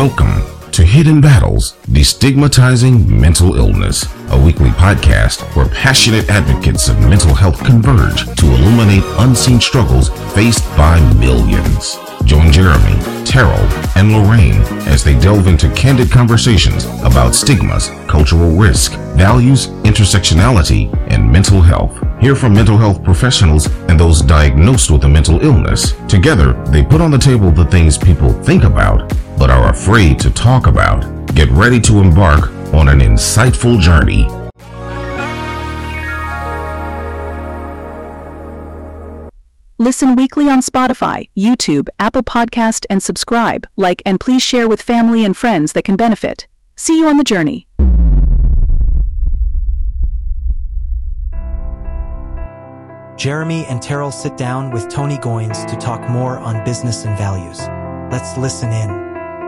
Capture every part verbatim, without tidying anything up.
Welcome to Hidden Battles, Destigmatizing Mental Illness, a weekly podcast where passionate advocates of mental health converge to illuminate unseen struggles faced by millions. Join Jeremy, Terrell, and Lorraine as they delve into candid conversations about stigmas, cultural risk, values, intersectionality, and mental health. Hear from mental health professionals and those diagnosed with a mental illness. Together, they put on the table the things people think about but are afraid to talk about. Get ready to embark on an insightful journey. Listen weekly on Spotify, YouTube, Apple Podcast, and subscribe, like, and please share with family and friends that can benefit. See you on the journey. Jeremy and Terrell sit down with Tony Goins to talk more on business and values. Let's listen in.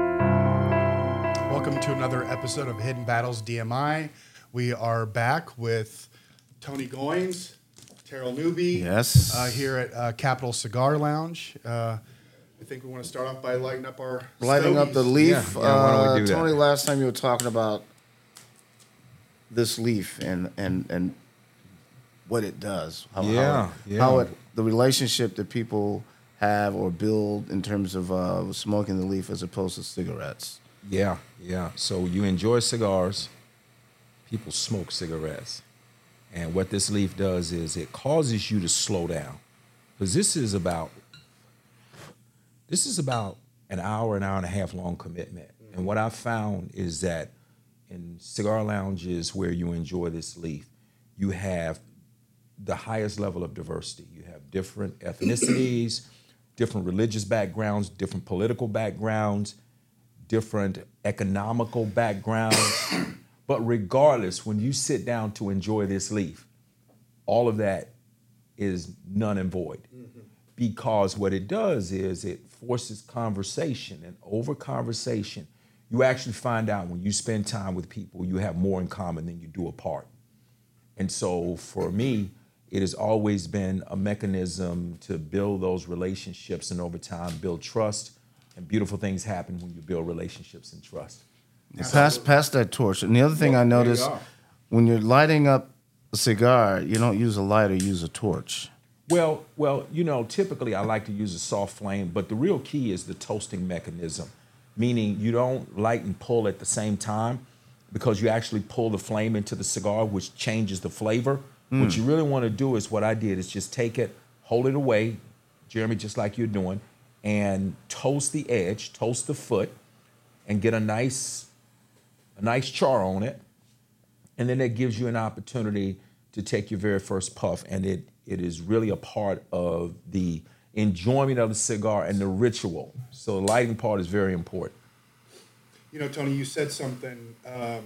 Welcome to another episode of Hidden Battles D M I. We are back with Tony Goins, Terrell Newby, yes, uh, here at uh, Capital Cigar Lounge. Uh, I think we want to start off by lighting up our lighting stogies. up the leaf. Yeah, yeah, why don't we do uh, that? Tony, last time you were talking about this leaf and and and what it does. How, Yeah, how, it, yeah. how it the relationship that people have or build in terms of uh, smoking the leaf as opposed to cigarettes. Yeah, yeah. So you enjoy cigars, people smoke cigarettes. And what this leaf does is it causes you to slow down. Because this is about this is about an hour, an hour and a half long commitment. And what I've found is that in cigar lounges where you enjoy this leaf, you have the highest level of diversity. You have different ethnicities, different religious backgrounds, different political backgrounds, different economical backgrounds. But regardless, when you sit down to enjoy this leaf, all of that is none and void. Mm-hmm. Because what it does is it forces conversation, and over conversation, you actually find out when you spend time with people, you have more in common than you do apart. And so for me, it has always been a mechanism to build those relationships and over time build trust, and beautiful things happen when you build relationships and trust. Pass, pass that torch. And the other thing Well, I there you noticed, are. when you're lighting up a cigar, you don't use a lighter, you use a torch. Well, well, you know, typically I like to use a soft flame, but the real key is the toasting mechanism, meaning you don't light and pull at the same time because you actually pull the flame into the cigar, which changes the flavor. Mm. What you really want to do is what I did is just take it, hold it away, Jeremy, just like you're doing, and toast the edge, toast the foot, and get a nice, a nice char on it. And then that gives you an opportunity to take your very first puff. And it it is really a part of the enjoyment of the cigar and the ritual. So the lighting part is very important. You know, Tony, you said something um,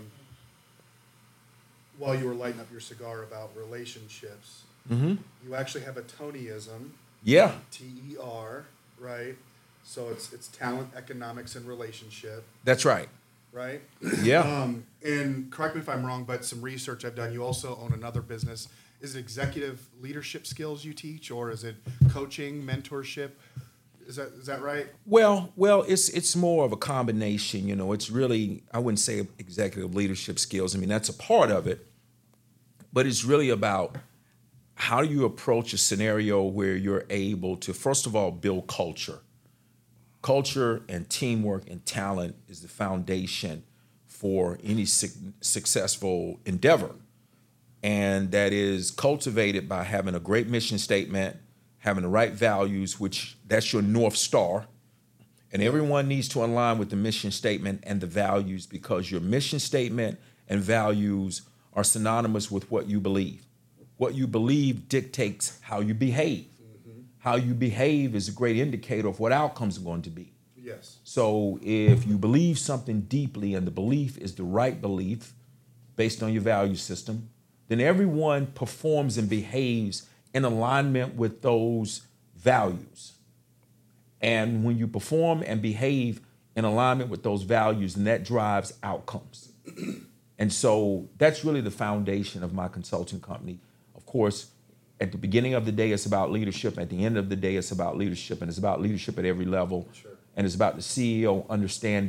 while you were lighting up your cigar about relationships. Mm-hmm. You actually have a Tonyism. Yeah. T E R, right? So it's it's talent, economics, and relationship, That's right. right? Yeah. Um, and correct me if I'm wrong, but some research I've done, you also own another business. Is it executive leadership skills you teach, or is it coaching, mentorship? Is that is that right? Well, well, it's it's more of a combination. You know, it's really, I wouldn't say executive leadership skills. I mean, that's a part of it, but it's really about how do you approach a scenario where you're able to, first of all, build culture. Culture and teamwork and talent is the foundation for any su- successful endeavor. And that is cultivated by having a great mission statement, having the right values, which that's your North Star. And everyone needs to align with the mission statement and the values, because your mission statement and values are synonymous with what you believe. What you believe dictates how you behave. Mm-hmm. How you behave is a great indicator of what outcomes are going to be. Yes. So if you believe something deeply and the belief is the right belief based on your value system, then everyone performs and behaves in alignment with those values. And when you perform and behave in alignment with those values, then that drives outcomes. And so that's really the foundation of my consulting company. Of course, at the beginning of the day, it's about leadership. At the end of the day, it's about leadership, and it's about leadership at every level. Sure. And it's about the C E O understanding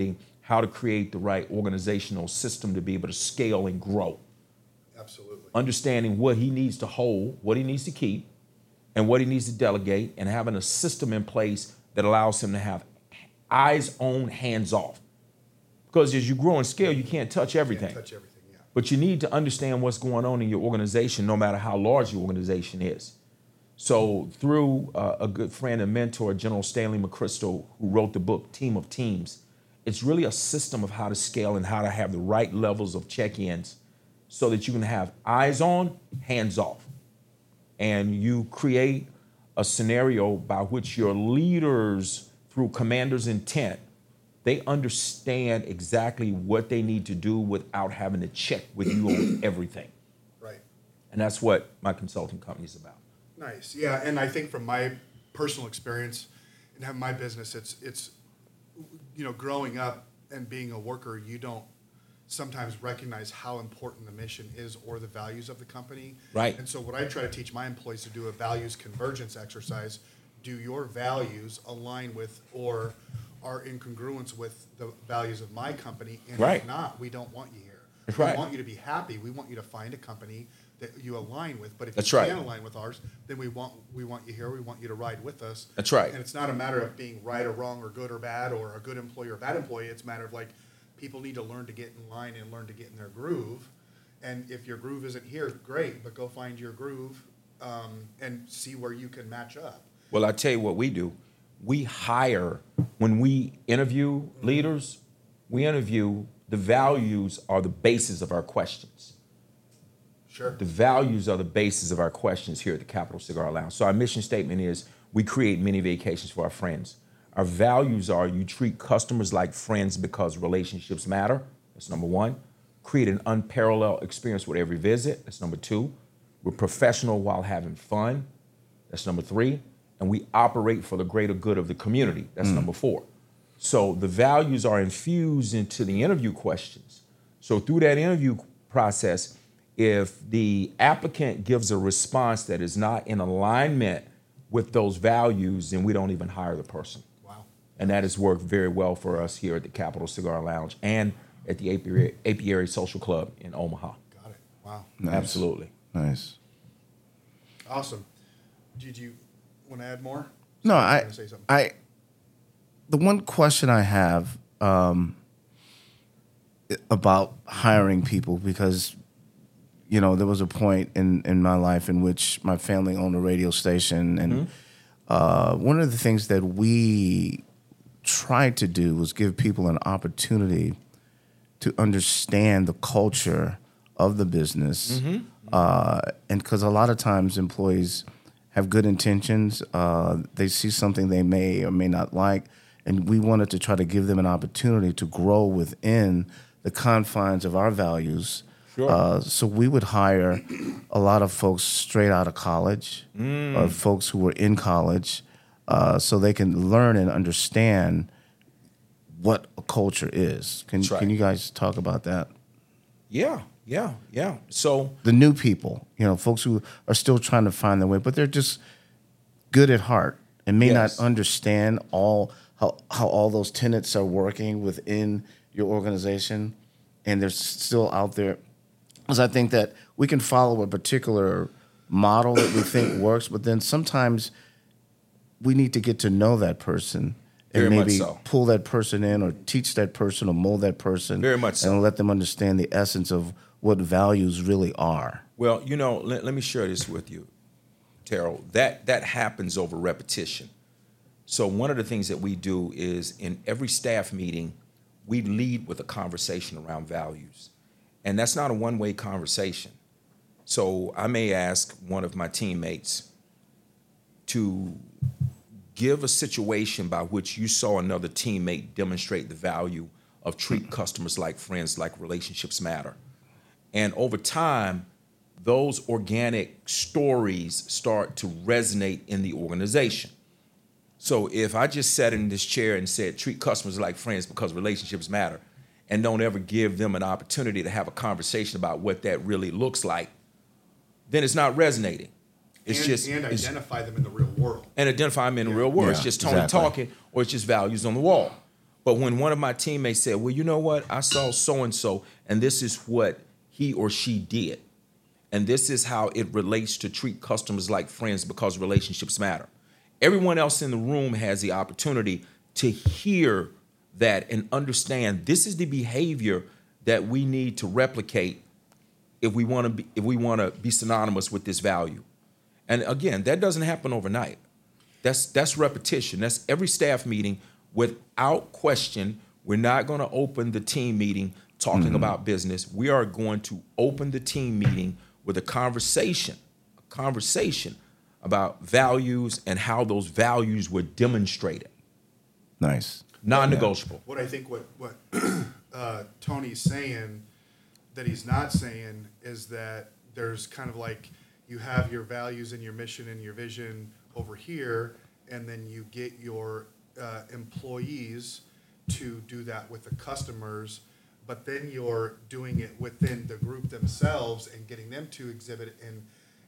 how to create the right organizational system to be able to scale and grow. Absolutely. Understanding what he needs to hold, what he needs to keep, and what he needs to delegate, and having a system in place that allows him to have eyes on, hands off. Because as you grow and scale, you can't touch everything. Can't touch everything, yeah. But you need to understand what's going on in your organization, no matter how large your organization is. So through uh, a good friend and mentor, General Stanley McChrystal, who wrote the book Team of Teams, it's really a system of how to scale and how to have the right levels of check-ins so that you can have eyes on, hands off. And you create a scenario by which your leaders, through commander's intent, they understand exactly what they need to do without having to check with you on everything. Right. And that's what my consulting company is about. Nice. Yeah, and I think from my personal experience and having my business, it's it's you know, growing up and being a worker, you don't sometimes recognize how important the mission is or the values of the company. Right. And so what I try to teach my employees to do a values convergence exercise. Do your values align with or are in congruence with the values of my company? And right. if not, we don't want you here. That's we right. want you to be happy. We want you to find a company that you align with. But if That's you right. can't align with ours, then we want we want you here. We want you to ride with us. That's right. And it's not a matter of being right or wrong or good or bad or a good employee or bad employee. It's a matter of like people need to learn to get in line and learn to get in their groove. And if your groove isn't here, great, but go find your groove um, and see where you can match up. Well, I tell you what we do. We hire, when we interview leaders, we interview, the values are the basis of our questions. Sure. The values are the basis of our questions here at the Capital Cigar Lounge. So our mission statement is, we create many vacations for our friends. Our values are, you treat customers like friends because relationships matter. That's number one. Create an unparalleled experience with every visit. That's number two. We're professional while having fun. That's number three. And we operate for the greater good of the community. That's mm. number four. So the values are infused into the interview questions. So through that interview process, if the applicant gives a response that is not in alignment with those values, then we don't even hire the person. Wow. And that has worked very well for us here at the Capital Cigar Lounge and at the Apiary, Apiary Social Club in Omaha. Got it. Wow. Nice. Absolutely. Nice. Awesome. Did you want to add more? No, Sorry, I, gonna say something. I, the one question I have um, about hiring people, because, you know, there was a point in, in my life in which my family owned a radio station, and mm-hmm. uh, one of the things that we tried to do was give people an opportunity to understand the culture of the business, mm-hmm. uh, and because a lot of times employees have good intentions. Uh, they see something they may or may not like, and we wanted to try to give them an opportunity to grow within the confines of our values. Sure. Uh, so we would hire a lot of folks straight out of college, mm. or folks who were in college, uh, so they can learn and understand what a culture is. Can, That's right. can you guys talk about that? Yeah. Yeah, yeah. So the new people, you know, folks who are still trying to find their way, but they're just good at heart and may yes. not understand all how how all those tenets are working within your organization, and they're still out there. Because I think that we can follow a particular model that we think works, but then sometimes we need to get to know that person and Very maybe much so. pull that person in or teach that person or mold that person. Very much so. And let them understand the essence of what values really are. Well, you know, let, let me share this with you, Terrell. That that happens over repetition. So one of the things that we do is in every staff meeting, we lead with a conversation around values. And that's not a one-way conversation. So I may ask one of my teammates to give a situation by which you saw another teammate demonstrate the value of treat customers like friends, like relationships matter. And over time, those organic stories start to resonate in the organization. So if I just sat in this chair and said, treat customers like friends because relationships matter, and don't ever give them an opportunity to have a conversation about what that really looks like, then it's not resonating. It's and, just and it's, identify them in the real world. And identify them in the real world. Yeah, it's just Tony exactly. talking, or it's just values on the wall. But when one of my teammates said, well, you know what? I saw so-and-so, and this is what he or she did. And this is how it relates to treat customers like friends because relationships matter. Everyone else in the room has the opportunity to hear that and understand this is the behavior that we need to replicate if we want to be if we want to be synonymous with this value. And again, that doesn't happen overnight. That's that's repetition. That's every staff meeting. Without question, we're not going to open the team meeting talking mm-hmm. about business. We are going to open the team meeting with a conversation, a conversation about values and how those values were demonstrated. Nice. Non-negotiable. What I think what, what uh, Tony's saying that he's not saying is that there's kind of like you have your values and your mission and your vision over here, and then you get your uh, employees to do that with the customers, but then you're doing it within the group themselves and getting them to exhibit and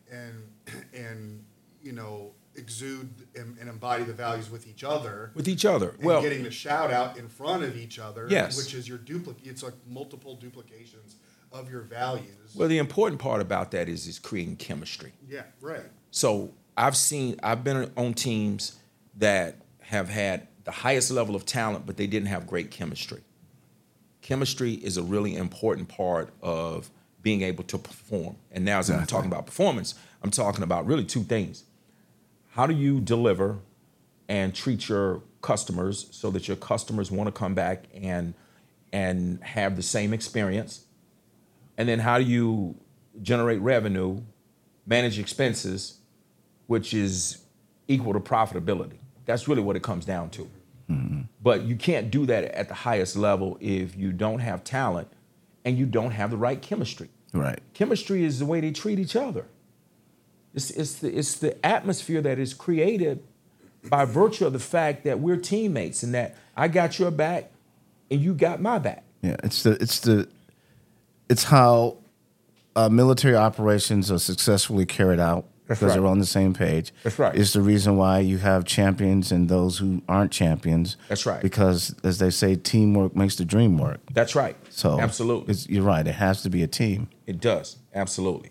and and you know exude and, and embody the values with each other. With each other. And well, getting the shout out in front of each other, yes. which is your duplicate. It's like multiple duplications of your values. Well, the important part about that is is creating chemistry. Yeah, right. So I've seen, I've been on teams that have had the highest level of talent, but they didn't have great chemistry. Chemistry is a really important part of being able to perform. And now as I'm talking about performance, I'm talking about really two things. How do you deliver and treat your customers so that your customers want to come back and, and have the same experience? And then how do you generate revenue, manage expenses, which is equal to profitability? That's really what it comes down to. Mm-hmm. But you can't do that at the highest level if you don't have talent and you don't have the right chemistry. Right. Chemistry is the way they treat each other. It's, it's, the, it's the atmosphere that is created by virtue of the fact that we're teammates and that I got your back and you got my back. Yeah, it's the it's the it's how uh, military operations are successfully carried out. That's because right. they're on the same page. That's right. It's the reason why you have champions and those who aren't champions. That's right. Because, as they say, teamwork makes the dream work. That's right. So absolutely, it's, you're right. It has to be a team. It does. Absolutely.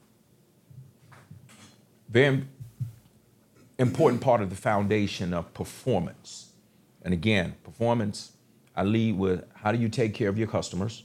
Very important part of the foundation of performance. And again, performance, I lead with how do you take care of your customers?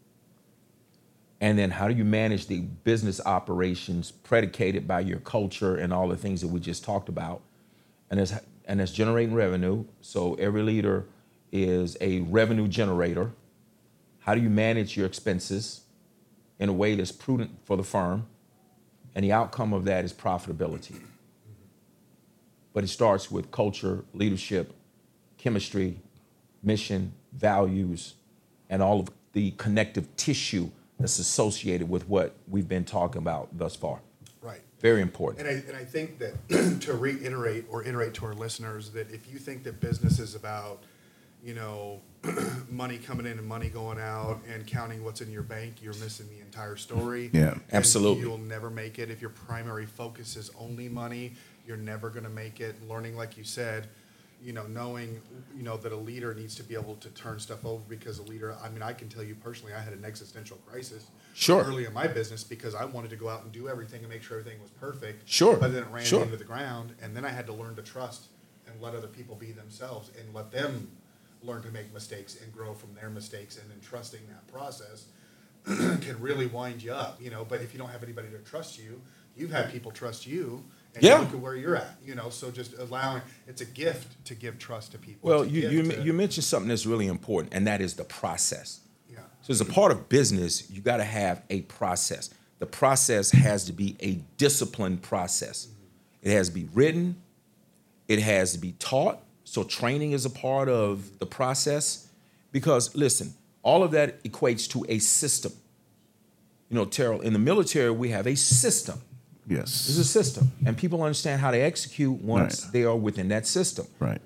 And then how do you manage the business operations predicated by your culture and all the things that we just talked about? And it's, and it's generating revenue. So every leader is a revenue generator. How do you manage your expenses in a way that's prudent for the firm? And the outcome of that is profitability. But it starts with culture, leadership, chemistry, mission, values, and all of the connective tissue that's associated with what we've been talking about thus far. Right. Very important. And I, and I think that to reiterate or iterate to our listeners that if you think that business is about, you know, money coming in and money going out and counting what's in your bank, you're missing the entire story. Yeah, absolutely. You'll never make it. If your primary focus is only money, you're never going to make it. Learning, like you said, you know, knowing, you know, that a leader needs to be able to turn stuff over because a leader, I mean, I can tell you personally, I had an existential crisis sure. early in my business because I wanted to go out and do everything and make sure everything was perfect. Sure. But then it ran sure. into the ground, and then I had to learn to trust and let other people be themselves and let them learn to make mistakes and grow from their mistakes, and then trusting that process can really wind you up, you know. But if you don't have anybody to trust you, you've had people trust you. And yeah. you look at where you're at, you know, so just allowing, it's a gift to give trust to people. Well, It's a you you, gift to- you mentioned something that's really important, and that is the process. Yeah. So as a part of business, you got to have a process. The process has to be a disciplined process. Mm-hmm. It has to be written. It has to be taught. So training is a part of the process because, listen, all of that equates to a system. You know, Terrell, in the military, we have a system. Yes. There's a system, and people understand how to execute once Right. they are within that system. Right.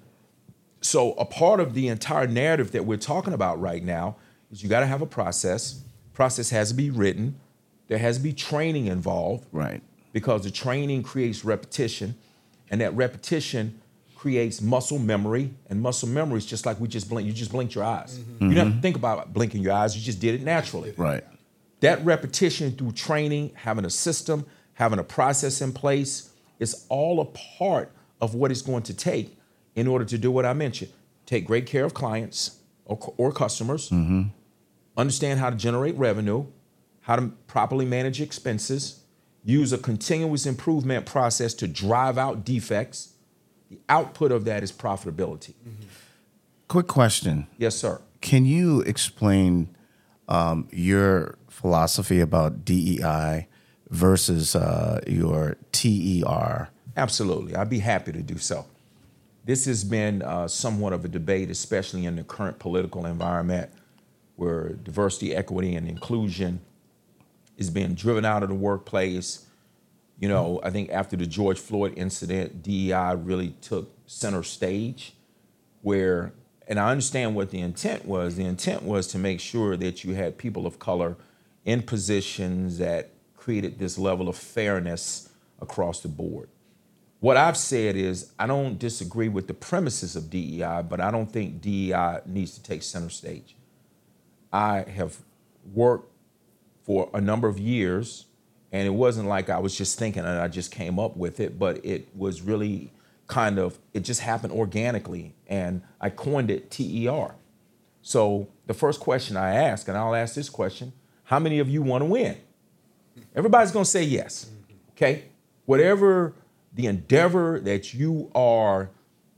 So a part of the entire narrative that we're talking about right now is you got to have a process. Process has to be written. There has to be training involved. Right. Because the training creates repetition, and that repetition creates muscle memory, and muscle memory is just like we just blink. You just blinked your eyes. Mm-hmm. You didn't have to think about blinking your eyes. You just did it naturally. Right. That repetition through training, having a system, having a process in place, is all a part of what it's going to take in order to do what I mentioned. Take great care of clients or, or customers, mm-hmm. understand how to generate revenue, how to properly manage expenses, use a continuous improvement process to drive out defects. The output of that is profitability. Mm-hmm. Quick question. Yes, sir. Can you explain um, your philosophy about D E I versus uh, your T E R? Absolutely. I'd be happy to do so. This has been uh, somewhat of a debate, especially in the current political environment where diversity, equity, and inclusion is being driven out of the workplace. You know, I think after the George Floyd incident, D E I really took center stage where, and I understand what the intent was. The intent was to make sure that you had people of color in positions that created this level of fairness across the board. What I've said is I don't disagree with the premises of D E I, but I don't think D E I needs to take center stage. I have worked for a number of years, and it wasn't like I was just thinking and I just came up with it, but it was really kind of, it just happened organically, and I coined it T E R. So the first question I ask, and I'll ask this question, how many of you want to win? Everybody's going to say yes, okay? Whatever the endeavor that you are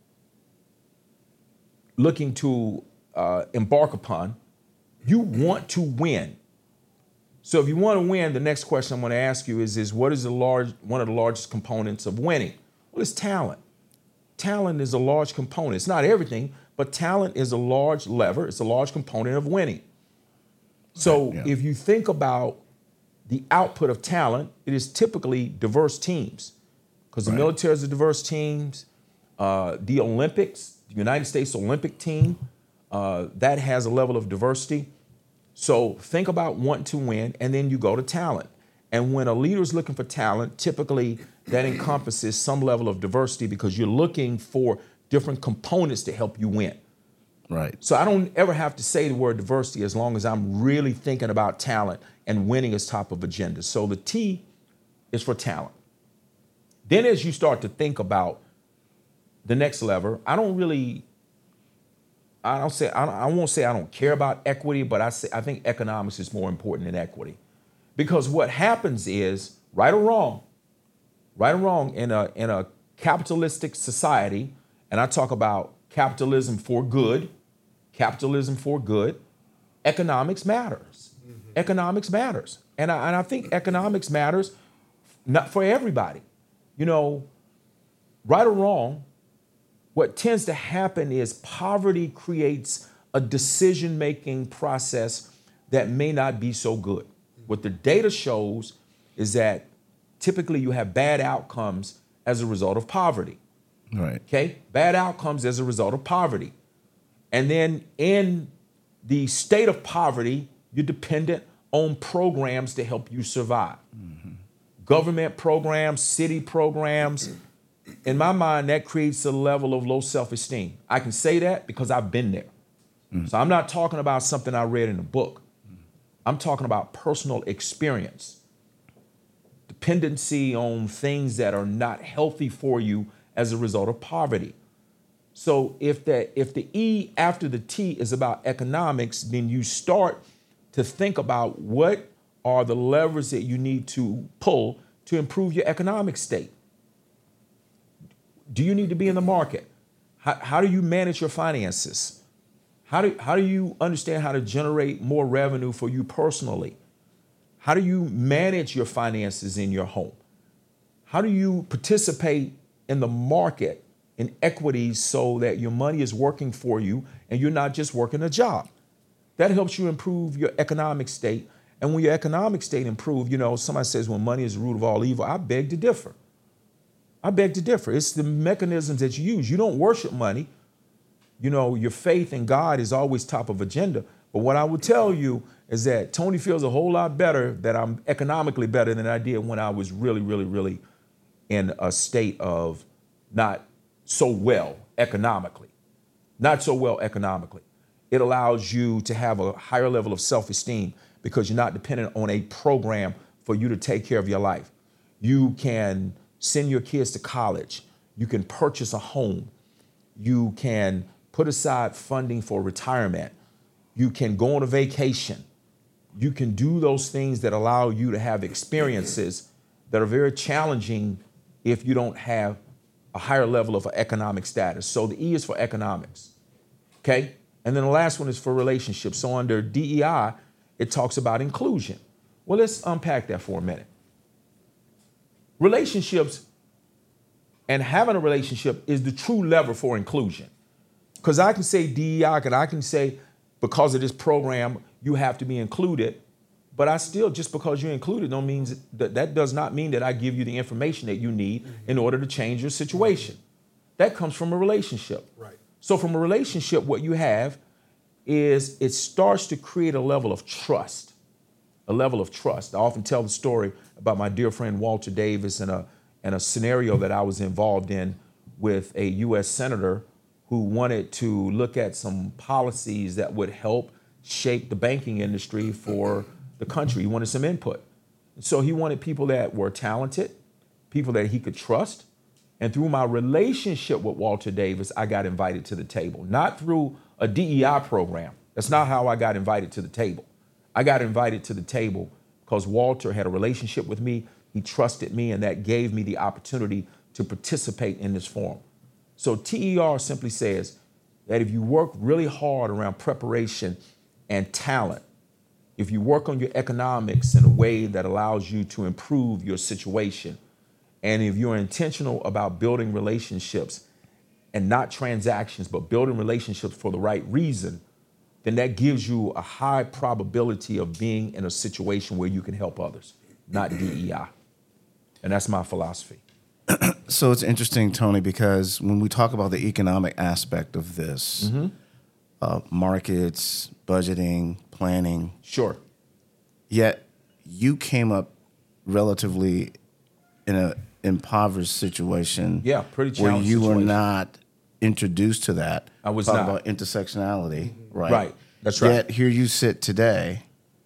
looking to uh, embark upon, you want to win. So if you want to win, the next question I'm going to ask you is, is what is the large, one of the largest components of winning? Well, it's talent. Talent is a large component. It's not everything, but talent is a large lever. It's a large component of winning. So yeah. If you think about the output of talent, it is typically diverse teams, because the right. military is a diverse teams. Uh, the Olympics, the United States Olympic team, uh, that has a level of diversity. So think about wanting to win, and then you go to talent. And when a leader is looking for talent, typically that encompasses some level of diversity because you're looking for different components to help you win. Right. So I don't ever have to say the word diversity as long as I'm really thinking about talent and winning is top of agenda. So the T is for talent. Then as you start to think about the next lever, I don't really, I don't say, I, don't, I won't say I don't care about equity, but I say I think economics is more important than equity. Because what happens is, right or wrong, right or wrong, in a in a capitalistic society, and I talk about capitalism for good, capitalism for good, economics matters. Mm-hmm. Economics matters. And I, and I think economics matters not for everybody. You know, right or wrong, what tends to happen is poverty creates a decision-making process that may not be so good. What the data shows is that typically you have bad outcomes as a result of poverty. Right. Okay? Bad outcomes as a result of poverty. And then in the state of poverty, you're dependent on programs to help you survive. Mm-hmm. Government programs, city programs. In my mind, that creates a level of low self-esteem. I can say that because I've been there. Mm-hmm. So I'm not talking about something I read in a book. I'm talking about personal experience. Dependency on things that are not healthy for you as a result of poverty. So if the, if the E after the T is about economics, then you start to think about what are the levers that you need to pull to improve your economic state. Do you need to be in the market? How, how do you manage your finances? How do, how do you understand how to generate more revenue for you personally? How do you manage your finances in your home? How do you participate in the market in equities so that your money is working for you and you're not just working a job? That helps you improve your economic state. And when your economic state improves, you know, somebody says, well, money is the root of all evil. I beg to differ. I beg to differ. It's the mechanisms that you use. You don't worship money. You know, your faith in God is always top of agenda. But what I would tell you is that Tony feels a whole lot better, that I'm economically better than I did when I was really, really, really in a state of not so well economically, not so well economically. It allows you to have a higher level of self-esteem because you're not dependent on a program for you to take care of your life. You can send your kids to college. You can purchase a home. You can put aside funding for retirement. You can go on a vacation. You can do those things that allow you to have experiences that are very challenging if you don't have a higher level of economic status. So the E is for economics, okay? And then the last one is for relationships. So under D E I, it talks about inclusion. Well, let's unpack that for a minute. Relationships and having a relationship is the true lever for inclusion. Because I can say D E I, and I can say because of this program, you have to be included. But I still, just because you're included, don't mean that that does not mean that I give you the information that you need in order to change your situation. That comes from a relationship. Right. So from a relationship, what you have is it starts to create a level of trust, a level of trust. I often tell the story about my dear friend Walter Davis and a, and a scenario that I was involved in with a U S senator who wanted to look at some policies that would help shape the banking industry for the country. He wanted some input. So he wanted people that were talented, people that he could trust. And through my relationship with Walter Davis, I got invited to the table, not through a D E I program. That's not how I got invited to the table. I got invited to the table because Walter had a relationship with me. He trusted me, and that gave me the opportunity to participate in this forum. So T E R simply says that if you work really hard around preparation and talent, if you work on your economics in a way that allows you to improve your situation, and if you're intentional about building relationships and not transactions, but building relationships for the right reason, then that gives you a high probability of being in a situation where you can help others, not D E I. And that's my philosophy. So it's interesting, Tony, because when we talk about the economic aspect of this, mm-hmm. uh, markets, budgeting, planning. Sure. Yet you came up relatively in an impoverished situation. Yeah, pretty where challenging you situation. were not introduced to that. I was Talk not. about intersectionality, right? Right, that's right. Yet here you sit today,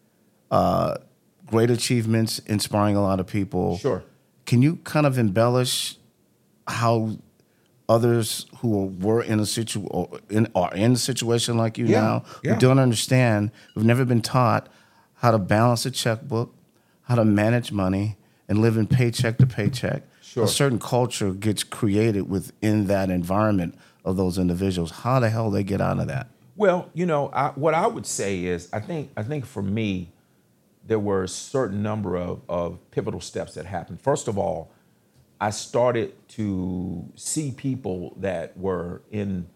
uh, great achievements, inspiring a lot of people. Sure. Can you kind of embellish how others who were in a situ or in are in a situation like you Yeah, now, yeah. who don't understand, who've never been taught how to balance a checkbook, how to manage money, and live in paycheck to paycheck? Sure. A certain culture gets created within that environment of those individuals. How the hell they get out of that? Well, you know, I, what I would say is, I think, I think for me, there were a certain number of, of pivotal steps that happened. First of all, I started to see people that were in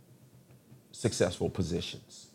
successful positions.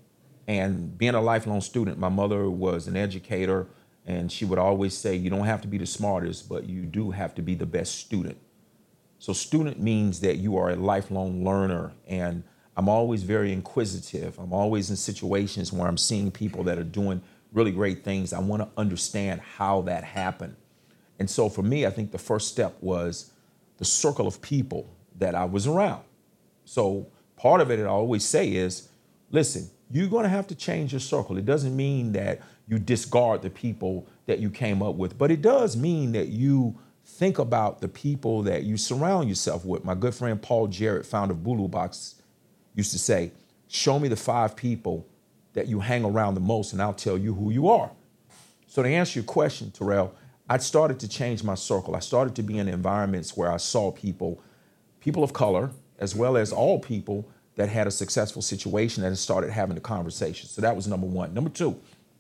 And being a lifelong student, my mother was an educator, and she would always say, you don't have to be the smartest, but you do have to be the best student. So student means that you are a lifelong learner, and I'm always very inquisitive. I'm always in situations where I'm seeing people that are doing really great things. I want to understand how that happened. And so for me, I think the first step was the circle of people that I was around. So part of it, I always say is, listen, you're going to have to change your circle. It doesn't mean that you discard the people that you came up with, but it does mean that you think about the people that you surround yourself with. My good friend Paul Jarrett, founder of Bulu Box, used to say, show me the five people that you hang around the most, and I'll tell you who you are. So to answer your question, Terrell, I started to change my circle. I started to be in environments where I saw people, people of color, as well as all people that had a successful situation and started having the conversation. So that was number one. Number two,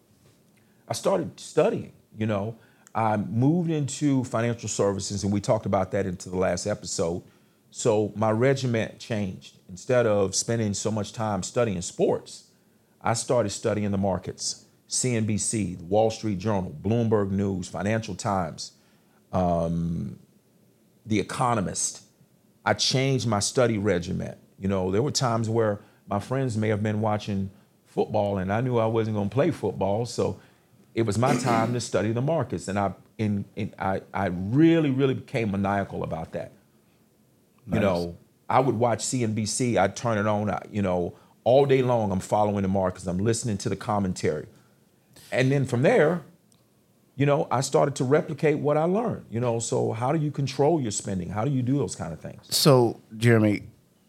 I started studying. You know, I moved into financial services, and we talked about that into the last episode. So my regiment changed. Instead of spending so much time studying sports, I started studying the markets. C N B C, the Wall Street Journal, Bloomberg News, Financial Times, um, The Economist. I changed my study regimen. You know, there were times where my friends may have been watching football, and I knew I wasn't going to play football, so it was my time to study the markets, and I, in, in, I, I really, really became maniacal about that. You know, I would watch C N B C. I'd turn it on. I, you know, all day long. I'm following the markets. I'm listening to the commentary, and then from there, you know, I started to replicate what I learned. You know, so how do you control your spending? How do you do those kind of things? So, Jeremy,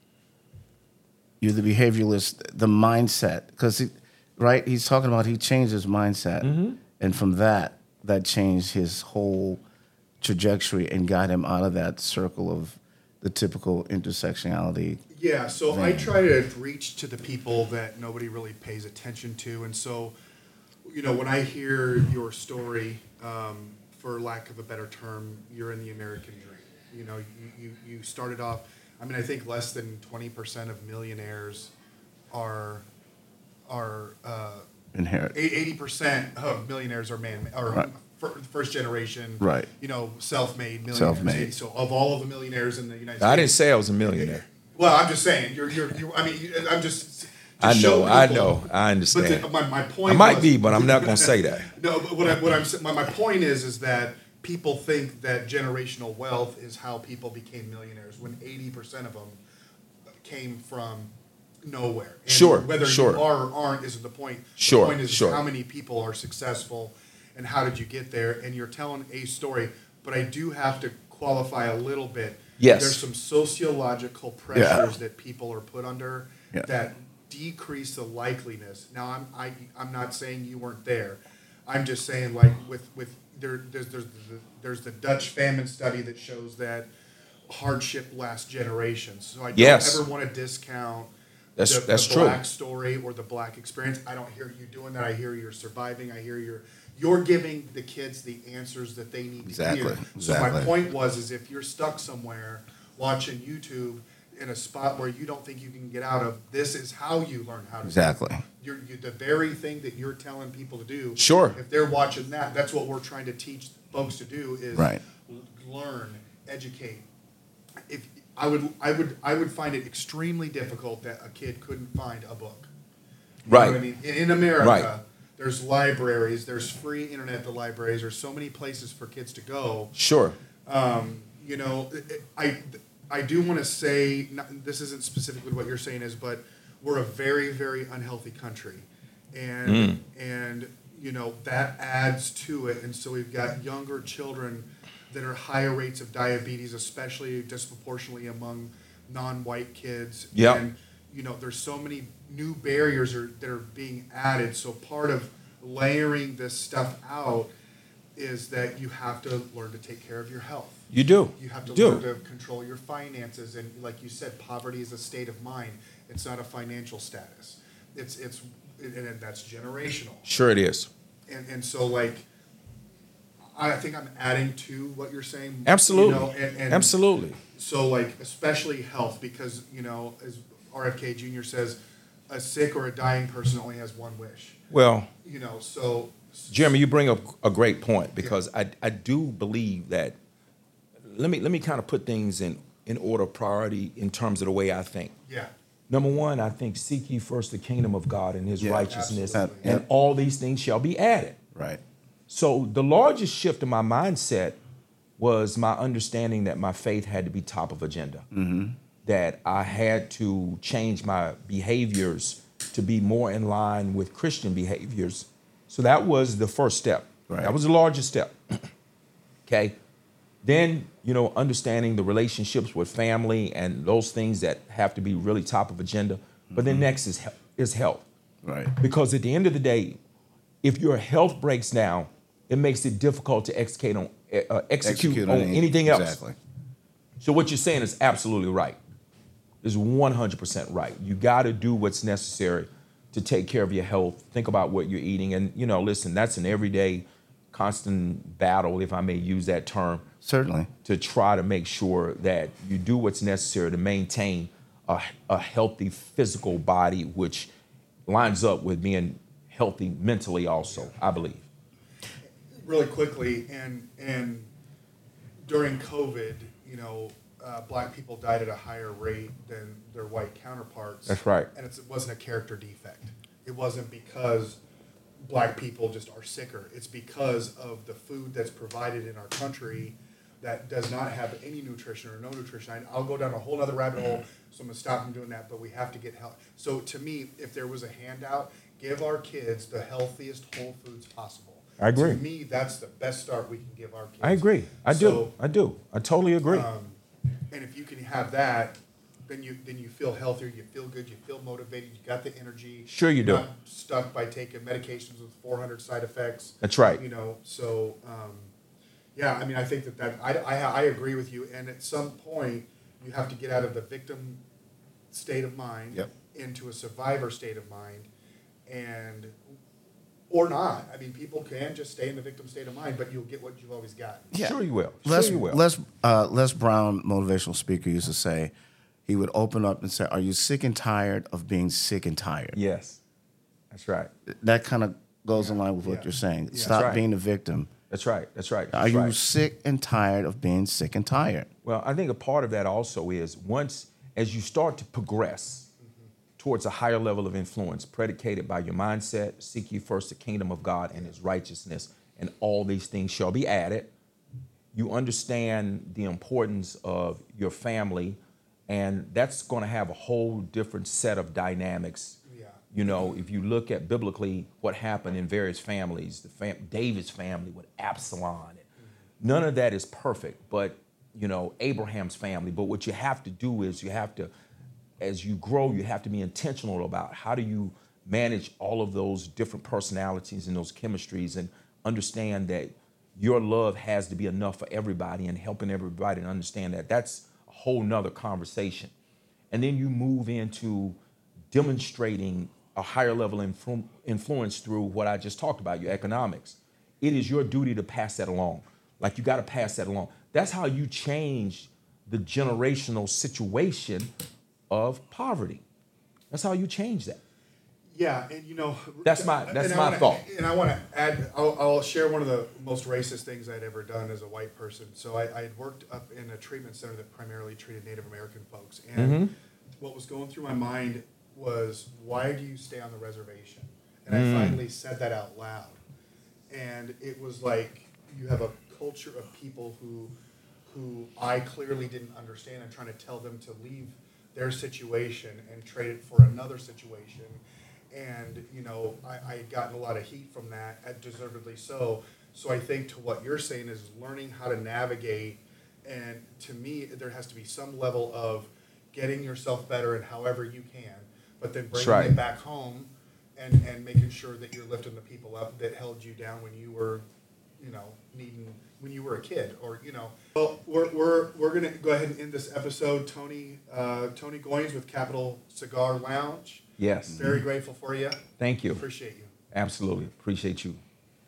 you're the behavioralist, the mindset, because he, right? He's talking about he changed his mindset, Mm-hmm. and from that, that changed his whole trajectory and got him out of that circle of the typical intersectionality. Yeah, so I try to reach to the people that nobody really pays attention to. And so, you know, when I hear your story, um, for lack of a better term, you're in the American dream. You know, you, you, you started off, I mean, I think less than twenty percent of millionaires are, are uh, Inherit. eighty percent of millionaires are man, or Right. fir- first generation, Right. you know, self-made millionaires. Self-made. So of all of the millionaires in the United States. I didn't say I was a millionaire. Well, I'm just saying. You're, you're, you're I mean, you- I'm just. to I show know, I people- know, I understand. But the, my, my point. I might was- be, but I'm not going to say that. No, but what, I, what I'm sa- my, my point is, is that people think that generational wealth is how people became millionaires, when eighty percent of them came from nowhere. And Sure, Whether sure. you are or aren't isn't the point. Sure, The point is sure. how many people are successful, and how did you get there? And you're telling a story, but I do have to qualify a little bit. Yes. There's some sociological pressures that people are put under Yeah. that decrease the likeliness. Now, I'm I, I'm not saying you weren't there. I'm just saying, like with with there there's there's the, there's the Dutch famine study that shows that hardship lasts generations. So I don't Yes. ever want to discount That's- the, that's the true. black story or the black experience. I don't hear you doing that. I hear you're surviving. I hear you're you're giving the kids the answers that they need Exactly, to hear. So my exactly. point was, is if you're stuck somewhere watching YouTube in a spot where you don't think you can get out of, this is how you learn how to do it. Exactly. You're, you the very thing that you're telling people to do. Sure. If they're watching that, that's what we're trying to teach folks to do is Right. l- learn, educate. If I would, I would, I would find it extremely difficult that a kid couldn't find a book. You know Right. what I mean, in, in America, Right. there's libraries, there's free internet at the libraries, there's so many places for kids to go. Sure. Um, you know, I, I do want to say, not, this isn't specifically what you're saying is, but we're a very, very unhealthy country. And, Mm. and, you know, that adds to it. And so we've got younger children that are higher rates of diabetes, especially disproportionately among non-white kids. Yep. And, you know, there's so many new barriers are, that are being added. So part of layering this stuff out is that you have to learn to take care of your health. You do. You have to You do. learn to control your finances, and like you said, poverty is a state of mind. It's not a financial status. It's it's and and that's generational. Sure it is. And and so like, I think I'm adding to what you're saying. Absolutely. You know, and, and Absolutely. So like, especially health, because you know, as R F K Junior says, a sick or a dying person only has one wish. Well, You know, so Jeremy, you bring up a great point because I, I do believe that. Let me let me kind of put things in, in order of priority in terms of the way I think. yeah. Number one, I think seek ye first the kingdom of God and his Yeah, righteousness, absolutely. and all these things shall be added. Right. So the largest shift in my mindset was my understanding that my faith had to be top of agenda. Mm-hmm. That I had to change my behaviors to be more in line with Christian behaviors. So that was the first step. Right. That was the largest step. Okay. Then, you know, understanding the relationships with family and those things that have to be really top of agenda. But then next is he- is health. Right. Because at the end of the day, if your health breaks down, it makes it difficult to execute on uh, execute, on any- anything else. Exactly. So what you're saying is absolutely right. Is one hundred percent right. You got to do what's necessary to take care of your health. Think about what you're eating, and you know, listen, that's an everyday, constant battle, if I may use that term, Certainly. to try to make sure that you do what's necessary to maintain a, a healthy physical body, which lines up with being healthy mentally also, I believe. Really quickly, and and during COVID, you know, uh, black people died at a higher rate than their white counterparts. That's right. And it's, it wasn't a character defect. It wasn't because black people just are sicker. It's because of the food that's provided in our country that does not have any nutrition or no nutrition. I, I'll go down a whole other rabbit hole, so I'm going to stop from doing that, but we have to get health. So to me, if there was a handout, give our kids the healthiest whole foods possible. I agree. To me, that's the best start we can give our kids. I agree. I so, do. I do. I totally agree. Um, and if you can have that, then you then you feel healthier, you feel good, you feel motivated, you got the energy. Sure you do. Not stuck by taking medications with four hundred side effects. That's right. You know, so um, yeah, I mean, I think that that I, I I agree with you. And at some point, you have to get out of the victim state of mind Yep. into a survivor state of mind, and or not. I mean, people can just stay in the victim state of mind, but you'll get what you've always got. Yeah. Sure you will. Sure Les, you will. Les, uh, Les Brown, motivational speaker, used to say, he would open up and say, "Are you sick and tired of being sick and tired?" Yes. That's right. That kind of goes in line with what Yeah. you're saying. Yeah. Stop That's right. being a victim. That's right. That's right. Are That's you right. sick and tired of being sick and tired? Well, I think a part of that also is once, as you start to progress towards a higher level of influence predicated by your mindset, seek ye first the kingdom of God and his righteousness, and all these things shall be added. You understand the importance of your family, and that's going to have a whole different set of dynamics. Yeah. You know, if you look at biblically what happened in various families, the fam- David's family with Absalom, and none of that is perfect, but, you know, Abraham's family. But what you have to do is you have to, as you grow, you have to be intentional about how do you manage all of those different personalities and those chemistries, and understand that your love has to be enough for everybody, and helping everybody to understand that. That's a whole nother conversation. And then you move into demonstrating a higher level influ- influence through what I just talked about, your economics. It is your duty to pass that along. Like, you got to pass that along. That's how you change the generational situation of poverty. That's how you change that. Yeah, and you know, That's my- that's and I my wanna- thought. And I want to add, I'll, I'll share one of the most racist things I'd ever done as a white person. So I, I had worked up in a treatment center that primarily treated Native American folks, and Mm-hmm. what was going through my mind was, why do you stay on the reservation? And Mm. I finally said that out loud, and it was like, you have a culture of people who, who I clearly didn't understand, and trying to tell them to leave their situation and trade it for another situation. And, you know, I, I had gotten a lot of heat from that, and deservedly so. So I think to what you're saying is learning how to navigate. And to me, there has to be some level of getting yourself better in however you can, but then bringing right. it back home, and, and making sure that you're lifting the people up that held you down when you were, you know, needing, when you were a kid, or, you know. Well, we're, we're, we're going to go ahead and end this episode. Tony, uh, Tony Goins with Capital Cigar Lounge. Yes. Very grateful for you. Thank you. Appreciate you. Absolutely. Appreciate you.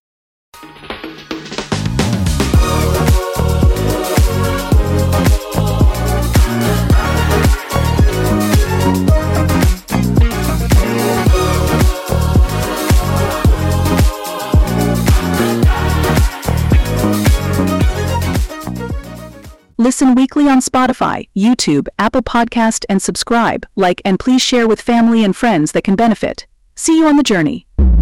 Listen weekly on Spotify, YouTube, Apple Podcast, and subscribe, like, and please share with family and friends that can benefit. See you on the journey.